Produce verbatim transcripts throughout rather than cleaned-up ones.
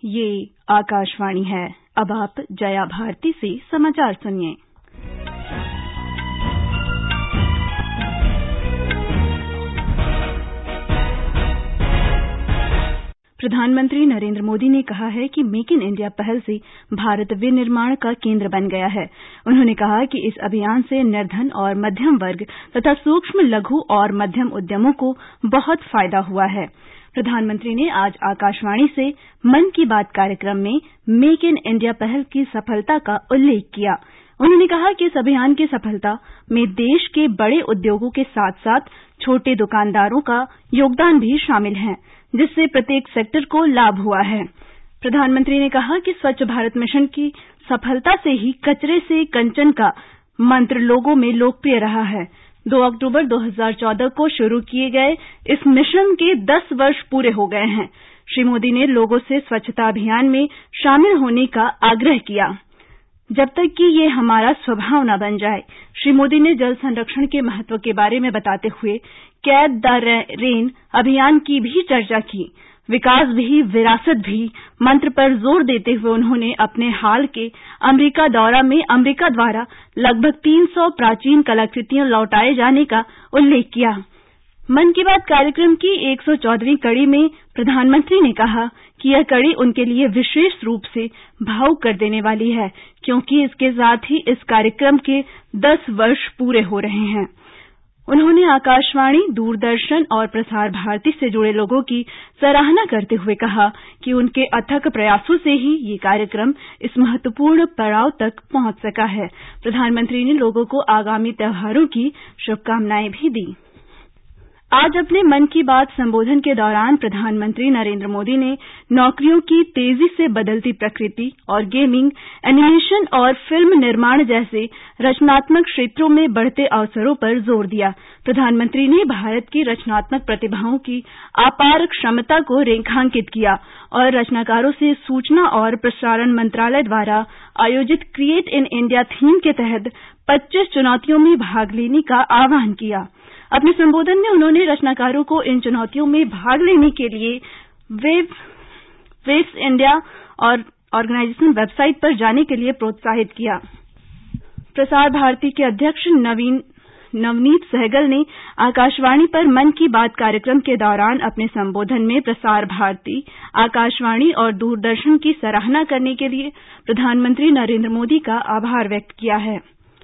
ये आकाशवाणी है। अब आप जया भारती से समाचार सुनिए। प्रधानमंत्री नरेंद्र मोदी ने कहा है कि मेक इन इंडिया पहल से भारत विनिर्माण का केंद्र बन गया है। उन्होंने कहा कि इस अभियान से निर्धन और मध्यम वर्ग तथा सूक्ष्म, लघु और मध्यम उद्यमों को बहुत फायदा हुआ है। प्रधानमंत्री ने आज आकाशवाणी से मन की बात कार्यक्रम में मेक इन इंडिया पहल की सफलता का उल्लेख किया। उन्होंने कहा कि इस अभियान की सफलता में देश के बड़े उद्योगों के साथ साथ छोटे दुकानदारों का योगदान भी शामिल है, जिससे प्रत्येक सेक्टर को लाभ हुआ है। प्रधानमंत्री ने कहा कि स्वच्छ भारत मिशन की सफलता से ही कचरे से कंचन का मंत्र लोगों में लोकप्रिय रहा है। दो अक्टूबर दो हज़ार चौदह को शुरू किए गए इस मिशन के दस वर्ष पूरे हो गए हैं। श्री मोदी ने लोगों से स्वच्छता अभियान में शामिल होने का आग्रह किया, जब तक कि ये हमारा स्वभाव न बन जाए। श्री मोदी ने जल संरक्षण के महत्व के बारे में बताते हुए कैच द रेन अभियान की भी चर्चा की। विकास भी विरासत भी मंत्र पर जोर देते हुए उन्होंने अपने हाल के अमेरिका दौरा में अमेरिका द्वारा लगभग तीन सौ प्राचीन कलाकृतियां लौटाए जाने का उल्लेख किया। मन की बात कार्यक्रम की एक सौ चौदहवीं कड़ी में प्रधानमंत्री ने कहा कि यह कड़ी उनके लिए विशेष रूप से भावुक कर देने वाली है, क्योंकि इसके साथ ही इस कार्यक्रम के दस वर्ष पूरे हो रहे हैं। उन्होंने आकाशवाणी, दूरदर्शन और प्रसार भारती से जुड़े लोगों की सराहना करते हुए कहा कि उनके अथक प्रयासों से ही ये कार्यक्रम इस महत्वपूर्ण पड़ाव तक पहुंच सका है। प्रधानमंत्री ने लोगों को आगामी त्योहारों की शुभकामनाएं भी दी। आज अपने मन की बात संबोधन के दौरान प्रधानमंत्री नरेंद्र मोदी ने नौकरियों की तेजी से बदलती प्रकृति और गेमिंग, एनिमेशन और फिल्म निर्माण जैसे रचनात्मक क्षेत्रों में बढ़ते अवसरों पर जोर दिया। प्रधानमंत्री ने भारत की रचनात्मक प्रतिभाओं की अपार क्षमता को रेखांकित किया और रचनाकारों से सूचना और प्रसारण मंत्रालय द्वारा आयोजित क्रिएट इन इंडिया थीम के तहत पच्चीस चुनौतियों में भाग लेने का आह्वान किया। अपने संबोधन में उन्होंने रचनाकारों को इन चुनौतियों में भाग लेने के लिए वेव वेव्स इंडिया और ऑर्गेनाइजेशन वेबसाइट पर जाने के लिए प्रोत्साहित किया। प्रसार भारती के अध्यक्ष नवीन नवनीत सहगल ने आकाशवाणी पर मन की बात कार्यक्रम के दौरान अपने संबोधन में प्रसार भारती, आकाशवाणी और दूरदर्शन की सराहना करने के लिए प्रधानमंत्री नरेंद्र मोदी का आभार व्यक्त किया है।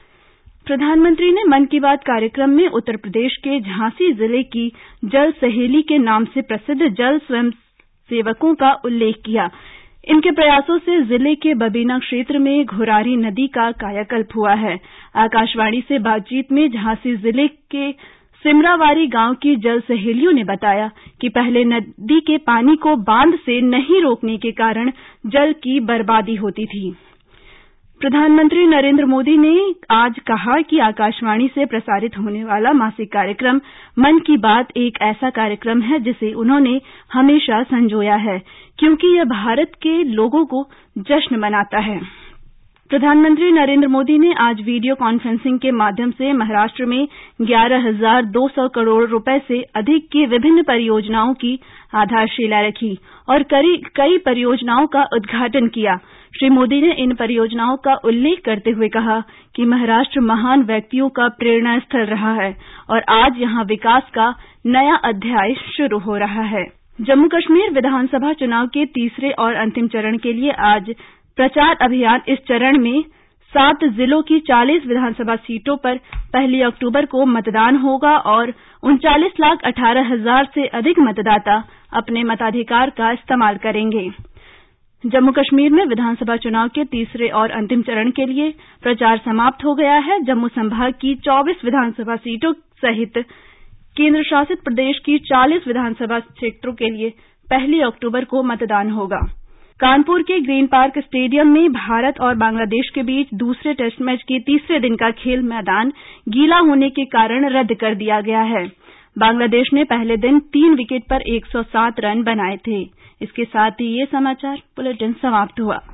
प्रधानमंत्री ने मन की बात कार्यक्रम में उत्तर प्रदेश के झांसी जिले की जल सहेली के नाम से प्रसिद्ध जल स्वयं सेवकों का उल्लेख किया। इनके प्रयासों से जिले के बबीना क्षेत्र में घुरारी नदी का कायाकल्प हुआ है। आकाशवाणी से बातचीत में झांसी जिले के सिमरावारी गांव की जल सहेलियों ने बताया कि पहले नदी के पानी को बांध से नहीं रोकने के कारण जल की बर्बादी होती थी। प्रधानमंत्री नरेंद्र मोदी ने आज कहा कि आकाशवाणी से प्रसारित होने वाला मासिक कार्यक्रम मन की बात एक ऐसा कार्यक्रम है जिसे उन्होंने हमेशा संजोया है, क्योंकि यह भारत के लोगों को जश्न मनाता है। प्रधानमंत्री नरेंद्र मोदी ने आज वीडियो कॉन्फ्रेंसिंग के माध्यम से महाराष्ट्र में ग्यारह हजार दो सौ करोड़ रुपए से अधिक की विभिन्न परियोजनाओं की आधारशिला रखी और कई परियोजनाओं का उद्घाटन किया। श्री मोदी ने इन परियोजनाओं का उल्लेख करते हुए कहा कि महाराष्ट्र महान व्यक्तियों का प्रेरणा स्थल रहा है और आज यहां विकास का नया अध्याय शुरू हो रहा है। जम्मू कश्मीर विधानसभा चुनाव के तीसरे और अंतिम चरण के लिए आज प्रचार अभियान इस चरण में सात जिलों की चालीस विधानसभा सीटों पर पहली अक्टूबर को मतदान होगा और उनचालीस लाख अठारह हजार से अधिक मतदाता अपने मताधिकार का इस्तेमाल करेंगे। जम्मू कश्मीर में विधानसभा चुनाव के तीसरे और अंतिम चरण के लिए प्रचार समाप्त हो गया है। जम्मू संभाग की चौबीस विधानसभा सीटों सहित केंद्र शासित प्रदेश की चालीस विधानसभा क्षेत्रों के लिए पहली अक्टूबर को मतदान होगा। कानपुर के ग्रीन पार्क स्टेडियम में भारत और बांग्लादेश के बीच दूसरे टेस्ट मैच के तीसरे दिन का खेल मैदान गीला होने के कारण रद्द कर दिया गया है। बांग्लादेश ने पहले दिन तीन विकेट पर एक सौ सात रन बनाए थे। इसके साथ ही ये समाचार बुलेटिन समाप्त हुआ।